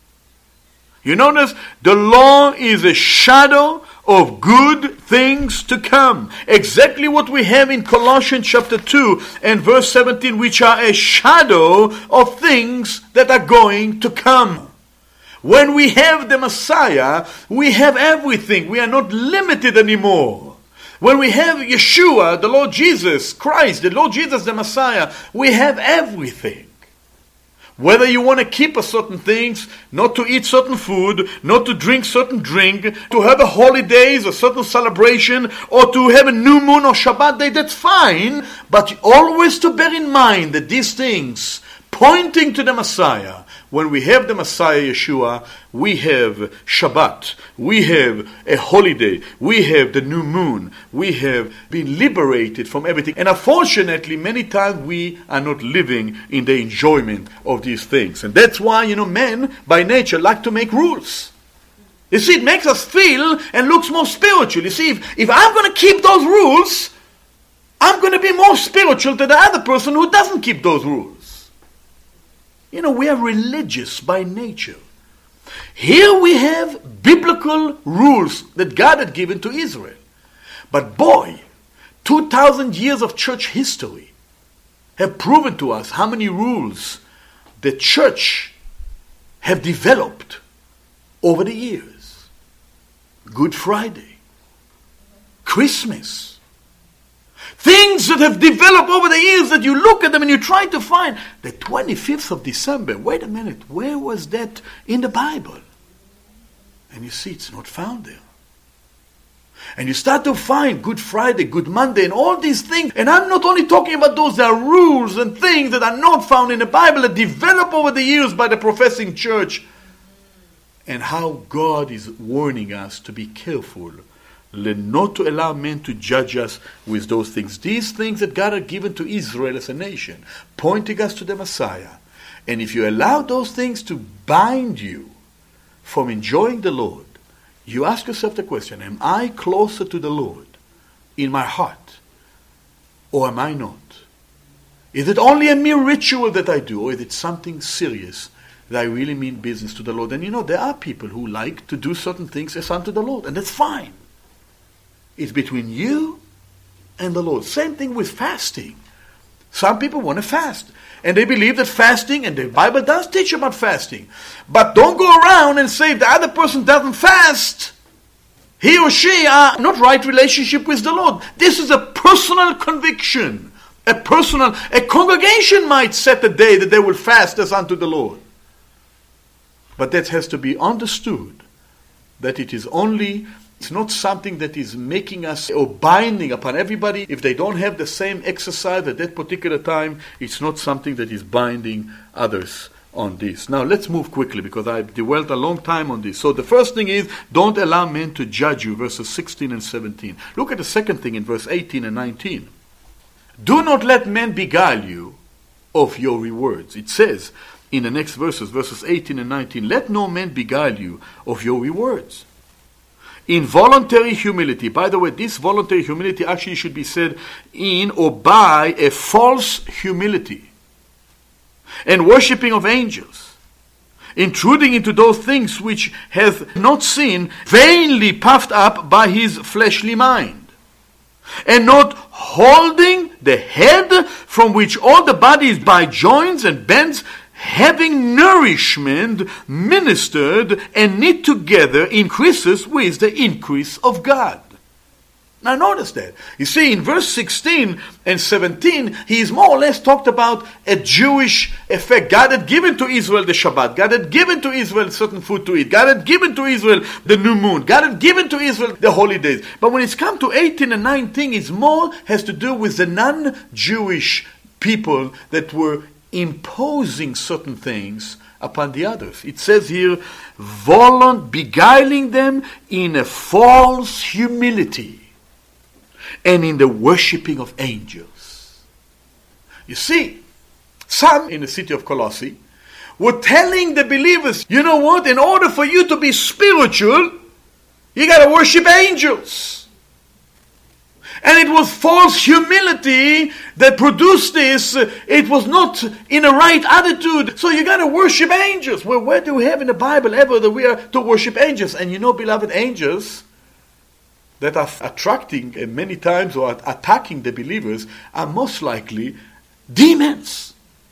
You notice, the law is a shadow of good things to come. Exactly what we have in Colossians chapter two and verse seventeen, which are a shadow of things that are going to come. When we have the Messiah, we have everything. We are not limited anymore. When we have Yeshua, the Lord Jesus Christ, the Lord Jesus the Messiah, we have everything. Whether you want to keep a certain things, not to eat certain food, not to drink certain drink, to have a holidays, a certain celebration, or to have a new moon or Shabbat day, that's fine. But always to bear in mind that these things, pointing to the Messiah, when we have the Messiah Yeshua, we have Shabbat, we have a holiday, we have the new moon, we have been liberated from everything. And unfortunately, many times we are not living in the enjoyment of these things. And that's why, you know, men by nature like to make rules. You see, it makes us feel and looks more spiritual. You see, if, if I'm going to keep those rules, I'm going to be more spiritual than the other person who doesn't keep those rules. You know, we are religious by nature. Here we have biblical rules that God had given to Israel. But boy, two thousand years of church history have proven to us how many rules the church have developed over the years. Good Friday, Christmas, things that have developed over the years that you look at them and you try to find. The twenty-fifth of December, wait a minute, where was that in the Bible? And you see it's not found there. And you start to find Good Friday, Good Monday, and all these things. And I'm not only talking about those, there are rules and things that are not found in the Bible that develop over the years by the professing church. And how God is warning us to be careful, not to allow men to judge us with those things. These things that God had given to Israel as a nation, pointing us to the Messiah. And if you allow those things to bind you from enjoying the Lord, you ask yourself the question, am I closer to the Lord in my heart, or am I not? Is it only a mere ritual that I do, or is it something serious that I really mean business to the Lord? And you know, there are people who like to do certain things as unto the Lord, and that's fine. It's between you and the Lord. Same thing with fasting. Some people want to fast. And they believe that fasting, and the Bible does teach about fasting. But don't go around and say if the other person doesn't fast, he or she are not right relationship with the Lord. This is a personal conviction. A personal, a congregation might set a day that they will fast as unto the Lord. But that has to be understood that it is only, it's not something that is making us or binding upon everybody. If they don't have the same exercise at that particular time, it's not something that is binding others on this. Now let's move quickly because I've dwelt a long time on this. So the first thing is, don't allow men to judge you, verses sixteen and seventeen. Look at the second thing in verse eighteen and nineteen. Do not let men beguile you of your rewards. It says in the next verses, verses eighteen and nineteen, let no man beguile you of your rewards. In voluntary humility. By the way, this voluntary humility actually should be said in or by a false humility and worshipping of angels intruding into those things which hath not seen, vainly puffed up by his fleshly mind, and not holding the head, from which all the body is by joints and bends, having nourishment ministered and knit together, increases with the increase of God. Now notice that. You see, in verse sixteen and seventeen, he is more or less talked about a Jewish effect. God had given to Israel the Shabbat. God had given to Israel certain food to eat. God had given to Israel the new moon. God had given to Israel the holy days. But when it's come to eighteen and nineteen, it's more has to do with the non-Jewish people that were imposing certain things upon the others. It says here, volunt, beguiling them in a false humility, and in the worshipping of angels. You see, some in the city of Colossae were telling the believers, you know what, in order for you to be spiritual, you got to worship angels. And it was false humility that produced this. It was not in a right attitude. So you got to worship angels. Well, where do we have in the Bible ever that we are to worship angels? And you know, beloved, angels that are attracting uh, many times or attacking the believers are most likely demons.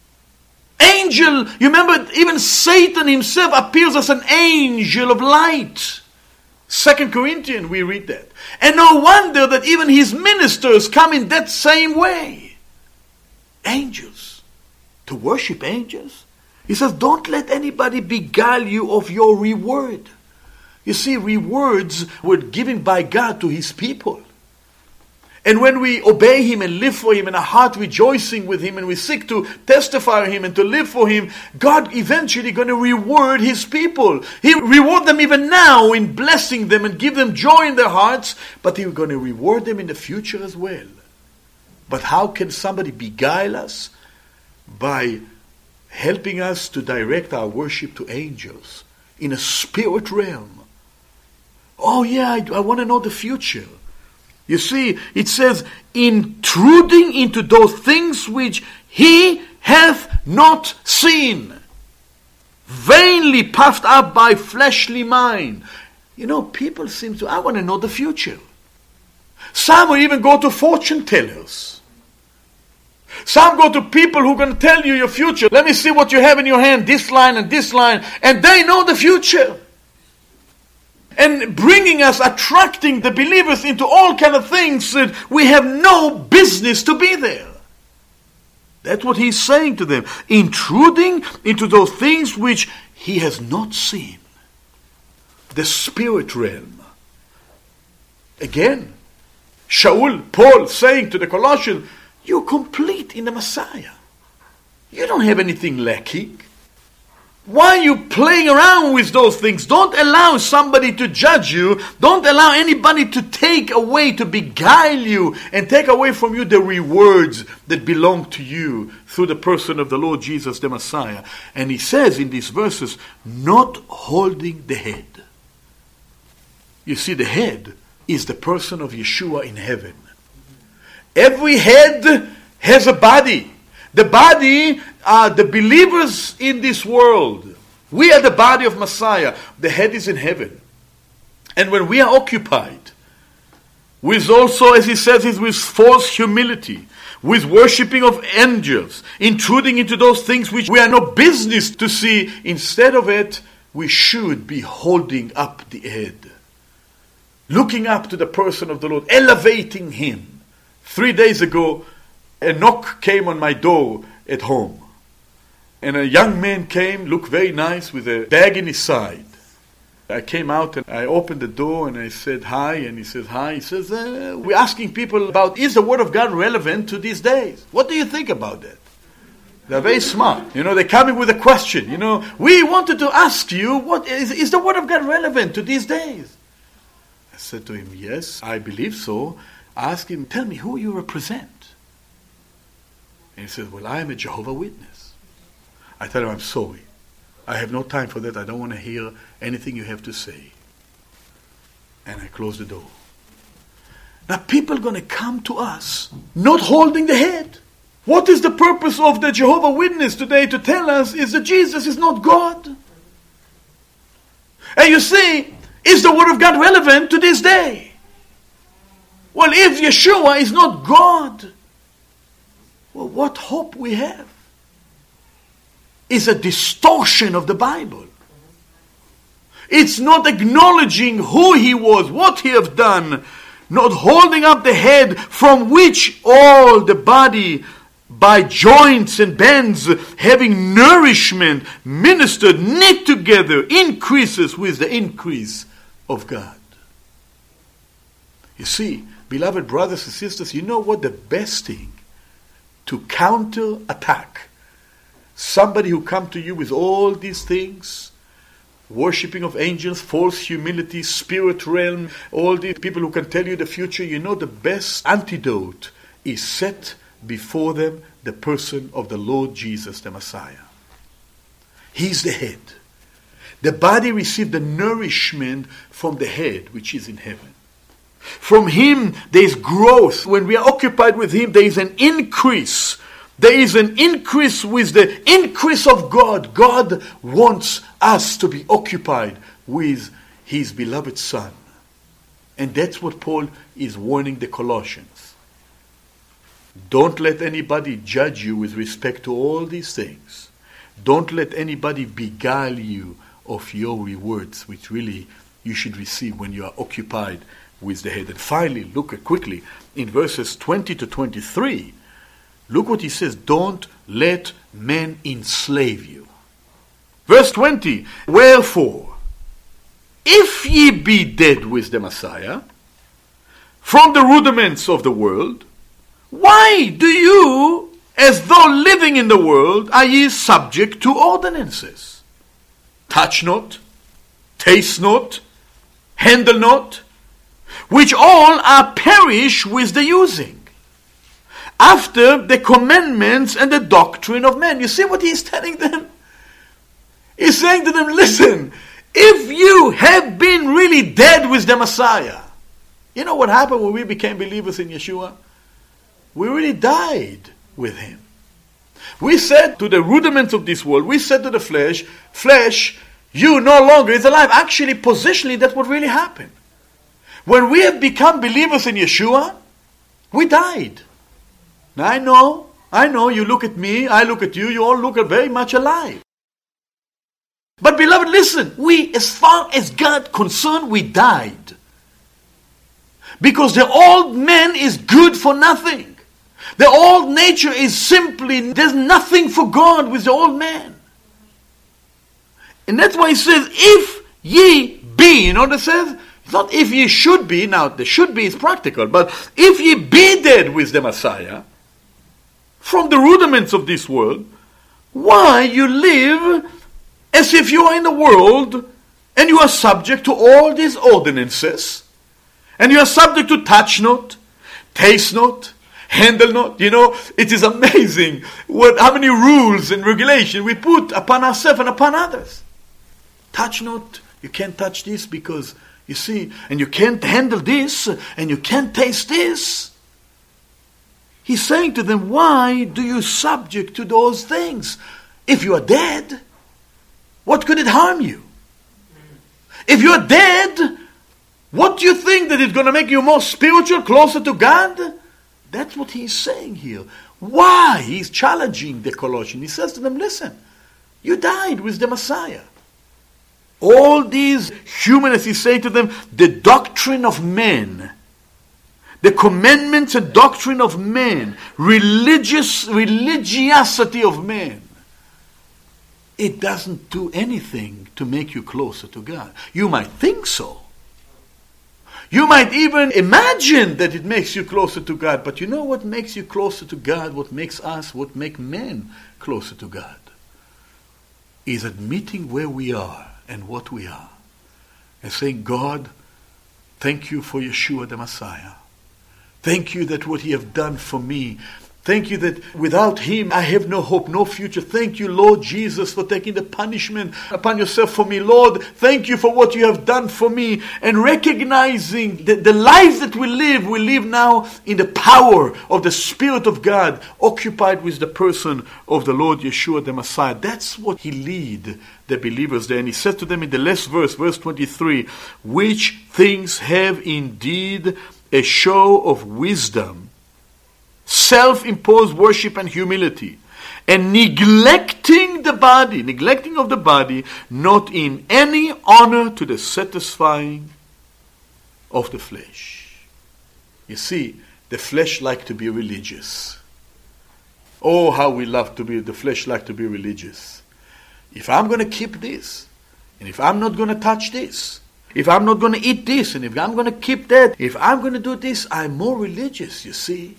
Angel, you remember even Satan himself appears as an angel of light. Second Corinthians, we read that. And no wonder that even his ministers come in that same way. Angels. To worship angels. He says, don't let anybody beguile you of your reward. You see, rewards were given by God to his people. And when we obey him and live for him and our heart rejoicing with him and we seek to testify him and to live for him, God eventually going to reward his people. He reward them even now in blessing them and give them joy in their hearts, but he's going to reward them in the future as well. But how can somebody beguile us? By helping us to direct our worship to angels in a spirit realm. Oh yeah, I, I want to know the future. You see, it says, intruding into those things which he hath not seen, vainly puffed up by fleshly mind. You know, people seem to, I want to know the future. Some will even go to fortune tellers. Some go to people who are going to tell you your future. Let me see what you have in your hand, this line and this line. And they know the future. And bringing us, attracting the believers into all kind of things that we have no business to be there. That's what he's saying to them. Intruding into those things which he has not seen. The spirit realm. Again, Shaul, Paul saying to the Colossians, you're complete in the Messiah. You don't have anything lacking. Why are you playing around with those things? Don't allow somebody to judge you. Don't allow anybody to take away, to beguile you and take away from you the rewards that belong to you through the person of the Lord Jesus the Messiah. And he says in these verses, not holding the head. You see, the head is the person of Yeshua in heaven. Every head has a body. The body are the believers in this world. We are the body of Messiah. The head is in heaven. And when we are occupied with also, as he says, is with false humility, with worshipping of angels, intruding into those things which we are no business to see, instead of it, we should be holding up the head. Looking up to the person of the Lord, elevating him. Three days ago, a knock came on my door at home. And a young man came, looked very nice, with a bag in his side. I came out and I opened the door and I said hi, and he says hi. He says, uh, we're asking people about, is the Word of God relevant to these days? What do you think about that? They're very smart. You know, they're coming with a question. You know, we wanted to ask you, what is, is the Word of God relevant to these days? I said to him, yes, I believe so. I asked him, tell me who you represent. And he said, well, I am a Jehovah's Witness. I tell him, I'm sorry. I have no time for that. I don't want to hear anything you have to say. And I closed the door. Now people are going to come to us not holding the head. What is the purpose of the Jehovah's Witness today to tell us is that Jesus is not God? And you see, is the Word of God relevant to this day? Well, if Yeshua is not God, well, what hope we have is a distortion of the Bible. It's not acknowledging who He was, what He have done, not holding up the head from which all the body by joints and bends having nourishment ministered, knit together, increases with the increase of God. You see, beloved brothers and sisters, you know what the best thing to counter attack somebody who come to you with all these things, worshipping of angels, false humility, spirit realm, all these people who can tell you the future, you know the best antidote is set before them the person of the Lord Jesus, the Messiah. He's the head. The body received the nourishment from the head, which is in heaven. From Him there is growth. When we are occupied with Him, there is an increase. There is an increase with the increase of God. God wants us to be occupied with His beloved Son. And that's what Paul is warning the Colossians. Don't let anybody judge you with respect to all these things. Don't let anybody beguile you of your rewards, which really you should receive when you are occupied with the head. And finally, look at quickly in verses twenty to twenty-three. Look what he says. Don't let men enslave you. Verse twenty. Wherefore, if ye be dead with the Messiah, from the rudiments of the world, why do you, as though living in the world, are ye subject to ordinances? Touch not, taste not, handle not, which all are perish with the using, after the commandments and the doctrine of men. You see what he's telling them? He's saying to them, listen, if you have been really dead with the Messiah, you know what happened when we became believers in Yeshua? We really died with Him. We said to the rudiments of this world, we said to the flesh, flesh, you no longer is alive. Actually, positionally, that's what really happened. When we have become believers in Yeshua, we died. Now I know, I know, you look at me, I look at you, you all look very much alive. But beloved, listen, we, as far as God concerned, we died. Because the old man is good for nothing. The old nature is simply, there's nothing for God with the old man. And that's why he says, if ye be, you know what it says? It's not if ye should be, now the should be is practical, but if ye be dead with the Messiah, from the rudiments of this world, why you live as if you are in the world, and you are subject to all these ordinances, and you are subject to touch not, taste not, handle not. You know, it is amazing what how many rules and regulations we put upon ourselves and upon others. Touch not, you can't touch this because, you see, and you can't handle this, and you can't taste this. He's saying to them, why do you subject to those things? If you are dead, what could it harm you? If you are dead, what do you think that it's going to make you more spiritual, closer to God? That's what he's saying here. Why? He's challenging the Colossians. He says to them, listen, you died with the Messiah. All these humanists, he's saying to them, the doctrine of men, the commandments and doctrine of men, religious religiosity of men, it doesn't do anything to make you closer to God. You might think so. You might even imagine that it makes you closer to God. But you know what makes you closer to God, what makes us, what makes men closer to God, is admitting where we are and what we are. And saying, God, thank you for Yeshua the Messiah. Thank you that what He have done for me Thank you that without him I have no hope, no future. Thank you, Lord Jesus, for taking the punishment upon yourself for me. Lord, thank you for what you have done for me. And recognizing that the life that we live, we live now in the power of the Spirit of God, occupied with the person of the Lord Yeshua the Messiah. That's what he lead the believers there. And he said to them in the last verse, verse twenty-three, which things have indeed a show of wisdom, self-imposed worship and humility, and neglecting the body, neglecting of the body, not in any honor to the satisfying of the flesh. You see, the flesh like to be religious. Oh, how we love to be, the flesh like to be religious. If I'm going to keep this, and if I'm not going to touch this, if I'm not going to eat this, and if I'm going to keep that, if I'm going to do this, I'm more religious, you see.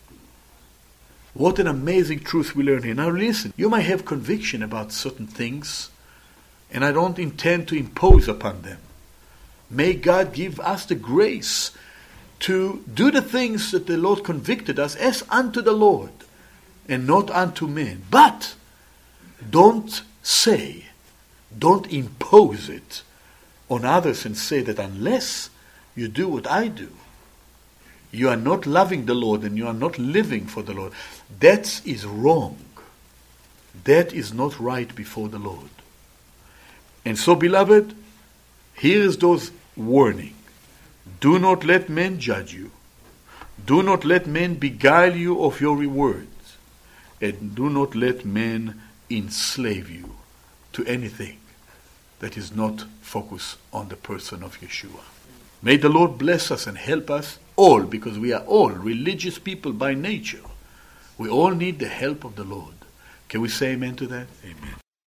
What an amazing truth we learn here. Now listen, you might have conviction about certain things, and I don't intend to impose upon them. May God give us the grace to do the things that the Lord convicted us as unto the Lord, and not unto men. But don't say, don't impose it on others and say that unless you do what I do, you are not loving the Lord and you are not living for the Lord. That is wrong. That is not right before the Lord. And so, beloved, here is those warning. Do not let men judge you. Do not let men beguile you of your rewards. And do not let men enslave you to anything that is not focused on the person of Yeshua. May the Lord bless us and help us all, because we are all religious people by nature. We all need the help of the Lord. Can we say amen to that? Amen.